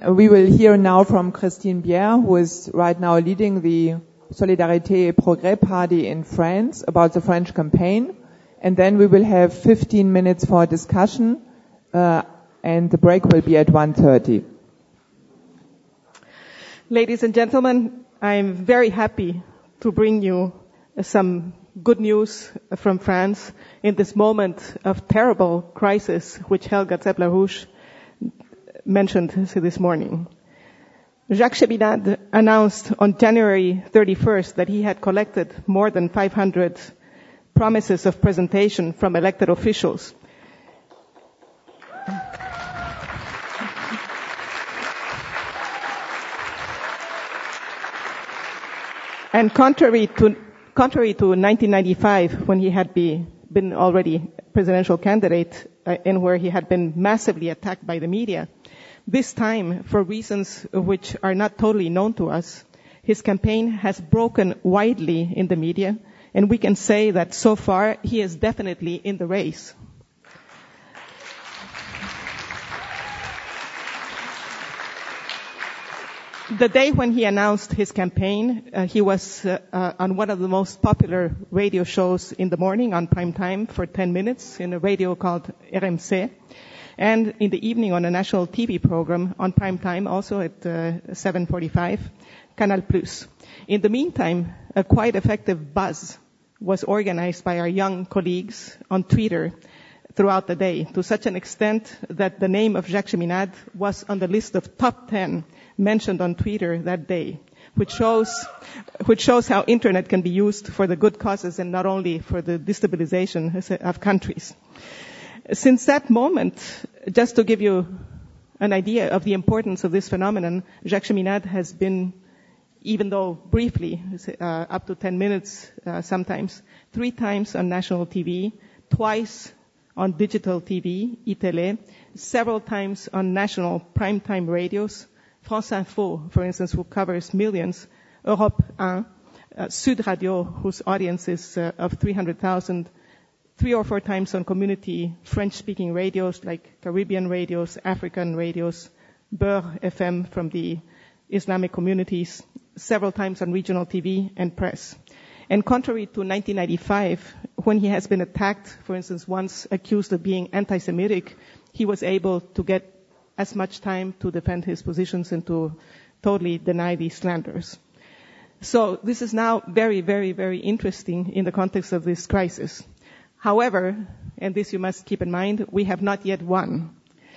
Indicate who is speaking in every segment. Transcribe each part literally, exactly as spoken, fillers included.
Speaker 1: we will hear now from Christine Bière, who is right now leading the Solidarité et Progrès Party in France, about the French campaign. And then we will have fifteen minutes for a discussion, uh, and the break will be at one thirty.
Speaker 2: Ladies and gentlemen, I am very happy to bring you some good news from France in this moment of terrible crisis which Helga Zepp-LaRouche mentioned this morning. Jacques Cheminade announced on January thirty-first that he had collected more than five hundred promises of presentation from elected officials. And contrary to contrary to nineteen ninety-five, when he had be, been already presidential candidate uh, and where he had been massively attacked by the media, this time, for reasons which are not totally known to us, his campaign has broken widely in the media, and we can say that so far he is definitely in the race. The day when he announced his campaign, uh, he was uh, uh, on one of the most popular radio shows in the morning on prime time for ten minutes in a radio called R M C, and in the evening on a national T V program on prime time, also at uh, seven forty-five, Canal Plus. In the meantime, a quite effective buzz was organized by our young colleagues on Twitter throughout the day, to such an extent that the name of Jacques Cheminade was on the list of top ten mentioned on Twitter that day, which shows which shows how internet can be used for the good causes and not only for the destabilization of countries. Since that moment, just to give you an idea of the importance of this phenomenon, Jacques Cheminade has been, even though briefly, uh, up to ten minutes uh, sometimes, three times on national T V, twice on digital T V, iTélé, several times on national primetime radios, France Info, for instance, who covers millions, Europe one, uh, Sud Radio, whose audience is uh, of three hundred thousand, three or four times on community French-speaking radios like Caribbean radios, African radios, Beurre F M from the Islamic communities, several times on regional T V and press. And contrary to nineteen ninety-five, when he has been attacked, for instance, once accused of being anti-Semitic, he was able to get as much time to defend his positions and to totally deny these slanders. So this is now very, very, very interesting in the context of this crisis. However, and this you must keep in mind, we have not yet won,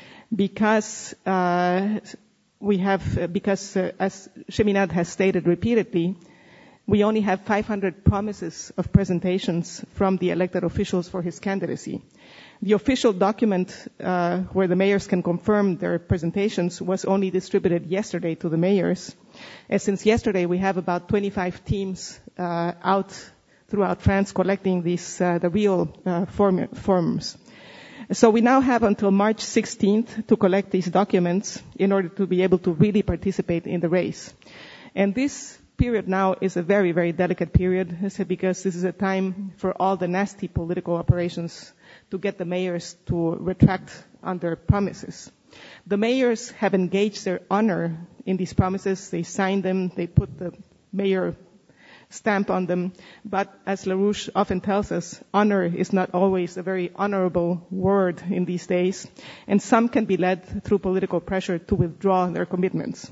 Speaker 2: because uh, we have, because uh, as Cheminade has stated repeatedly, we only have five hundred promises of presentations from the elected officials for his candidacy. The official document uh, where the mayors can confirm their presentations was only distributed yesterday to the mayors. And since yesterday, we have about twenty-five teams uh, out throughout France collecting these uh, the real uh, form- forms. So we now have until March sixteenth to collect these documents in order to be able to really participate in the race. And this period now is a very, very delicate period, because this is a time for all the nasty political operations to get the mayors to retract on their promises. The mayors have engaged their honor in these promises. They signed them. They put the mayor stamp on them. But as LaRouche often tells us, honor is not always a very honorable word in these days. And some can be led through political pressure to withdraw their commitments.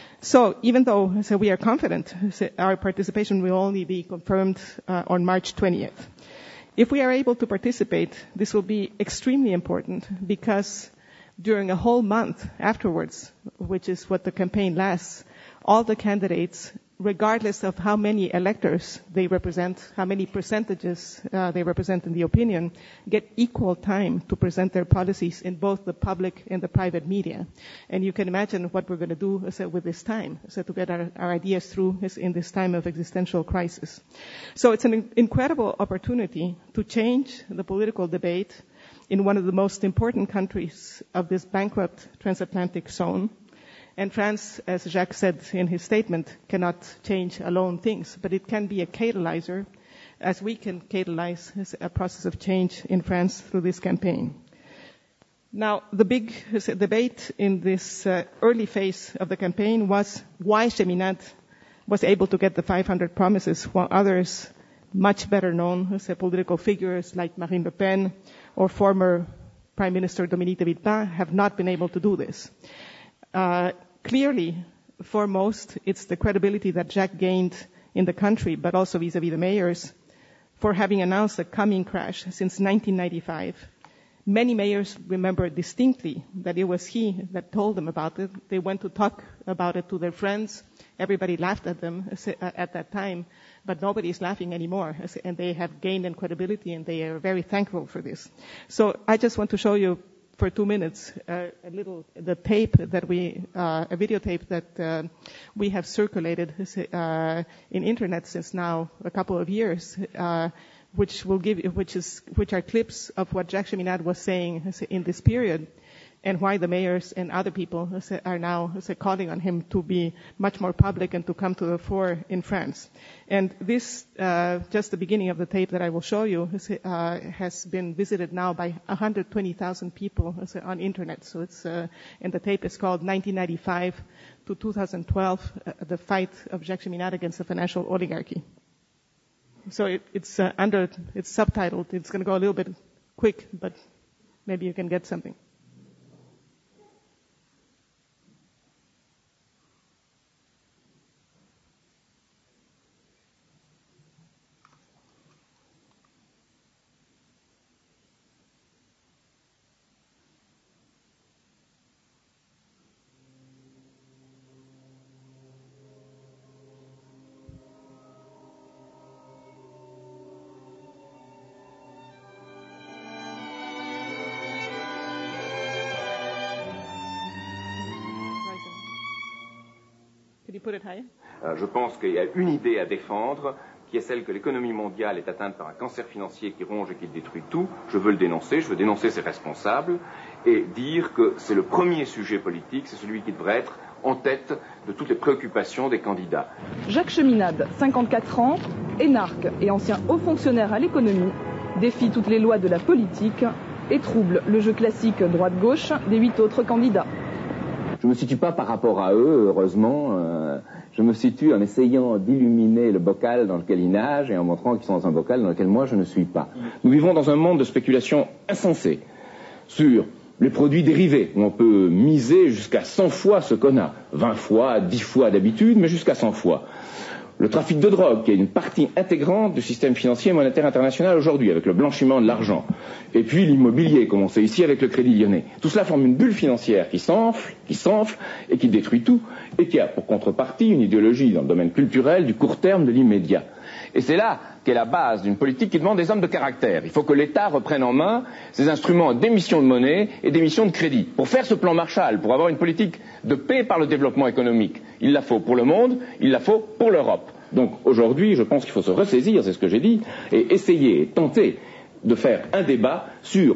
Speaker 2: So even though so we are confident, so our participation will only be confirmed uh, on March twentieth. If we are able to participate, this will be extremely important, because during a whole month afterwards, which is what the campaign lasts, all the candidates, regardless of how many electors they represent, how many percentages uh, they represent in the opinion, get equal time to present their policies in both the public and the private media. And you can imagine what we're going to do uh, with this time, so to get our, our ideas through in this time of existential crisis. So it's an incredible opportunity to change the political debate in one of the most important countries of this bankrupt transatlantic zone. And France, as Jacques said in his statement, cannot change alone things, but it can be a catalyzer, as we can catalyze a process of change in France through this campaign. Now, the big debate in this uh, early phase of the campaign was why Cheminade was able to get the five hundred promises while others, much better known say, political figures like Marine Le Pen or former Prime Minister Dominique de Villepin, have not been able to do this. Uh, clearly, for most, it's the credibility that Jacques gained in the country, but also vis-à-vis the mayors, for having announced a coming crash since nineteen ninety-five. Many mayors remember distinctly that it was he that told them about it. They went to talk about it to their friends. Everybody laughed at them at that time, but nobody is laughing anymore. And they have gained in credibility, and they are very thankful for this. So I just want to show you for two minutes uh, a little the tape that we, uh, a videotape that uh, we have circulated uh, in internet since now a couple of years. Uh, which will give, which is, which are clips of what Jacques Cheminade was saying in this period, and why the mayors and other people are now calling on him to be much more public and to come to the fore in France. And this, uh, just the beginning of the tape that I will show you, uh, has been visited now by one hundred twenty thousand people on internet. So it's, uh, and the tape is called nineteen ninety-five to two thousand twelve, uh, the fight of Jacques Cheminade against the financial oligarchy. So it, it's uh, under, it's subtitled. It's going to go a little bit quick, but maybe you can get something.
Speaker 3: Euh, je pense qu'il y a une idée à défendre, qui est celle que l'économie mondiale est atteinte par un cancer financier qui ronge et qui détruit tout. Je veux le dénoncer, je veux dénoncer ses responsables et dire que c'est le premier sujet politique, c'est celui qui devrait être en tête de toutes les préoccupations des candidats.
Speaker 4: Jacques Cheminade, cinquante-quatre ans, énarque et ancien haut fonctionnaire à l'économie, défie toutes les lois de la politique et trouble le jeu classique droite-gauche des huit autres candidats.
Speaker 5: Je ne me situe pas par rapport à eux, heureusement. Euh, je me situe en essayant d'illuminer le bocal dans lequel ils nagent et en montrant qu'ils sont dans un bocal dans lequel moi je ne suis pas.
Speaker 3: Nous vivons dans un monde de spéculation insensée sur les produits dérivés, où on peut miser jusqu'à cent fois ce qu'on a. vingt fois, dix fois d'habitude, mais jusqu'à cent fois. Le trafic de drogue, qui est une partie intégrante du système financier et monétaire international aujourd'hui, avec le blanchiment de l'argent. Et puis l'immobilier, comme on sait ici avec le Crédit Lyonnais. Tout cela forme une bulle financière qui s'enfle, qui s'enfle, et qui détruit tout, et qui a pour contrepartie une idéologie dans le domaine culturel du court terme, de l'immédiat. Et c'est là qu'est la base d'une politique qui demande des hommes de caractère. Il faut que l'État reprenne en main ses instruments d'émission de monnaie et d'émission de crédit. Pour faire ce plan Marshall, pour avoir une politique de paix par le développement économique, il la faut pour le monde, il la faut pour l'Europe. Donc aujourd'hui, je pense qu'il faut se ressaisir, c'est ce que j'ai dit, et essayer, tenter de faire un débat sur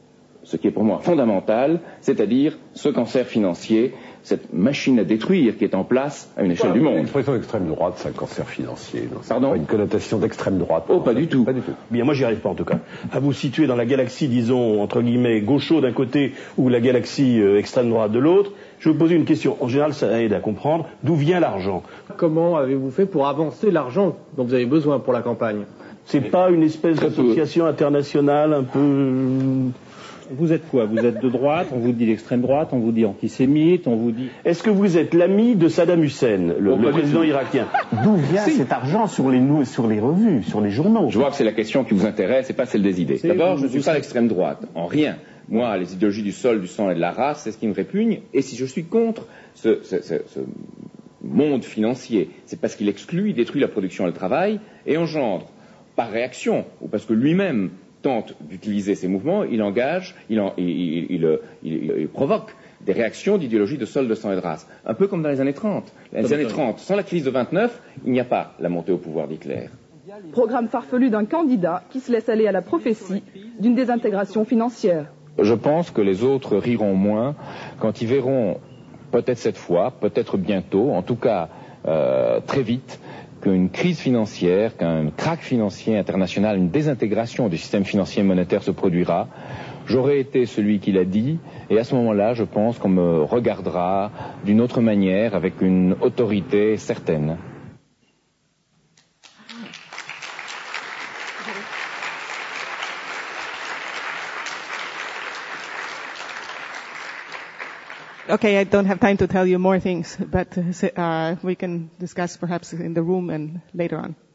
Speaker 3: ce qui est pour moi fondamental, c'est-à-dire ce cancer financier, cette machine à détruire qui est en place à une échelle
Speaker 6: ouais,
Speaker 3: du monde.
Speaker 6: L'expression d'extrême droite, c'est un cancer financier. Non,
Speaker 3: Pardon
Speaker 6: pas une connotation d'extrême droite.
Speaker 3: Oh, pas du tout.
Speaker 6: Pas du tout.
Speaker 7: Bien, moi, j'y arrive pas en tout cas. À vous situer dans la galaxie, disons, entre guillemets, gaucho d'un côté ou la galaxie euh, extrême droite de l'autre, je vais vous poser une question. En général, ça aide à comprendre d'où vient l'argent.
Speaker 8: Comment avez-vous fait pour avancer l'argent dont vous avez besoin pour la campagne?
Speaker 7: C'est pas une espèce d'association internationale un peu...
Speaker 9: Vous êtes quoi? Vous êtes de droite, on vous dit d'extrême droite, on vous dit antisémite, on vous dit...
Speaker 7: Est-ce que vous êtes l'ami de Saddam Hussein, le,
Speaker 3: oh,
Speaker 7: le président irakien?
Speaker 10: D'où vient
Speaker 3: si.
Speaker 10: cet argent sur les, sur les revues, sur les journaux?
Speaker 3: Je vois que c'est la question qui vous intéresse et pas celle des idées. D'abord, je ne suis pas l'extrême droite, en rien. Moi, les idéologies du sol, du sang et de la race, c'est ce qui me répugne. Et si je suis contre ce, ce, ce, ce monde financier, c'est parce qu'il exclut, il détruit la production et le travail et engendre, par réaction, ou parce que lui-même tente d'utiliser ces mouvements, il engage, il, en, il, il, il, il, il provoque des réactions d'idéologie de sol, de sang et de race. Un peu comme dans les années trente. Les années trente, sans la crise de vingt-neuf, il n'y a pas la montée au pouvoir d'Hitler.
Speaker 4: Programme farfelu d'un candidat qui se laisse aller à la prophétie d'une désintégration financière.
Speaker 3: Je pense que les autres riront moins quand ils verront, peut-être cette fois, peut-être bientôt, en tout cas euh, très vite, qu'une crise financière, qu'un krach financier international, une désintégration du système financier et monétaire se produira, j'aurais été celui qui l'a dit, et à ce moment-là, je pense qu'on me regardera d'une autre manière, avec une autorité certaine.
Speaker 2: Okay, I don't have time to tell you more things, but uh, we can discuss perhaps in the room and later on.